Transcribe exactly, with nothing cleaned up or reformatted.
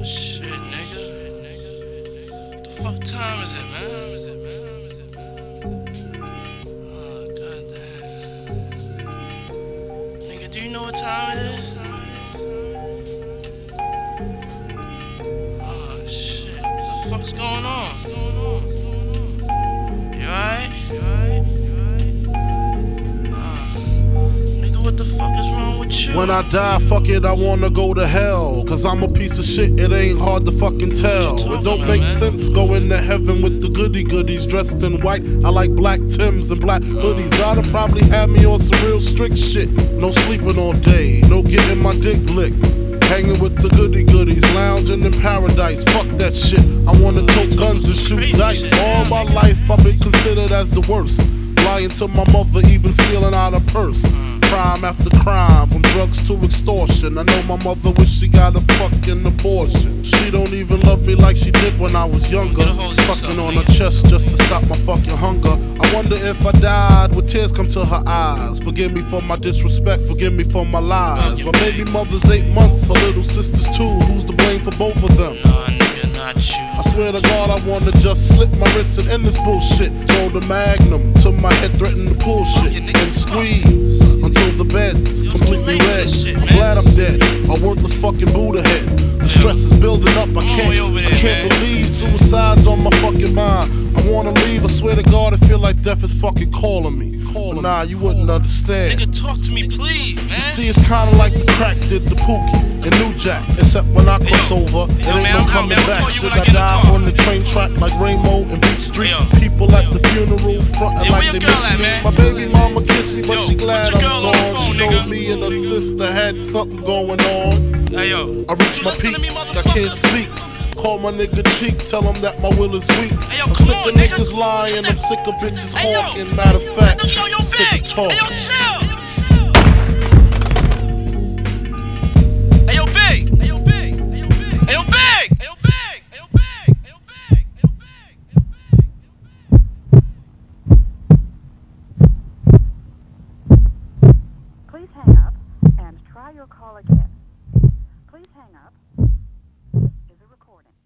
shit, nigga. What the fuck time is it, man? Oh, goddamn. Nigga, do you know what time it is? Oh, shit. What the fuck's going on? You alright? You alright? What the fuck is wrong with you? When I die, fuck it, I wanna go to hell. Cause I'm a piece of shit, it ain't hard to fucking tell. It don't about, make man? sense going to heaven with the goody goodies dressed in white. I like black Tims and black hoodies. Gotta probably have me on some real strict shit. No sleeping all day, no getting my dick licked. Hanging with the goody goodies, lounging in paradise. Fuck that shit. I wanna tote guns and shoot dice. All my life I've been considered as the worst. Lying to my mother, even stealing out her purse. Crime after crime, from drugs to extortion. I know my mother wish she got a fucking abortion. She don't even love me like she did when I was younger. Sucking on her chest just to stop my fucking hunger. I wonder if I died, would tears come to her eyes? Forgive me for my disrespect, forgive me for my lies. My baby mother's eight months, her little sister's two. Who's to blame for both of them? Nah, nigga, not you. I swear to God, I wanna just slip my wrist and end this bullshit. Throw the magnum to my head, threaten to pull shit and squeeze until the bed's completely red. I'm glad I'm dead, a worthless fucking Buddha head. The stress is building up, I can't, I can't believe suicide's on my fucking mind. I wanna leave, I swear to God, I feel like death is fucking calling me. But nah, you wouldn't understand. Nigga, talk to me, please, man. See, it's kinda like the crack did the Pookie and New Jack. Except when I cross over, it ain't no coming back. Should I die on the train track like Rainbow and Beach Street? People at the funeral frontin' like they miss me. My baby mama kissed me, but she glad I'm gone. She know me and her sister had something going on. I reached my peak, I can't speak. Call my nigga cheek, tell him that my will is weak. I'm sick of niggas lying, I'm sick of bitches hawking. Matter of fact, I'm sick of talking. Hey yo, Big! Hey yo, Big! Hey yo, Big! Hey yo, Big! Hey yo, Big! Hey yo, Big! Hey yo, Big! Hey yo, Big! Please hang up and try your call again. Please hang up. This is a recording.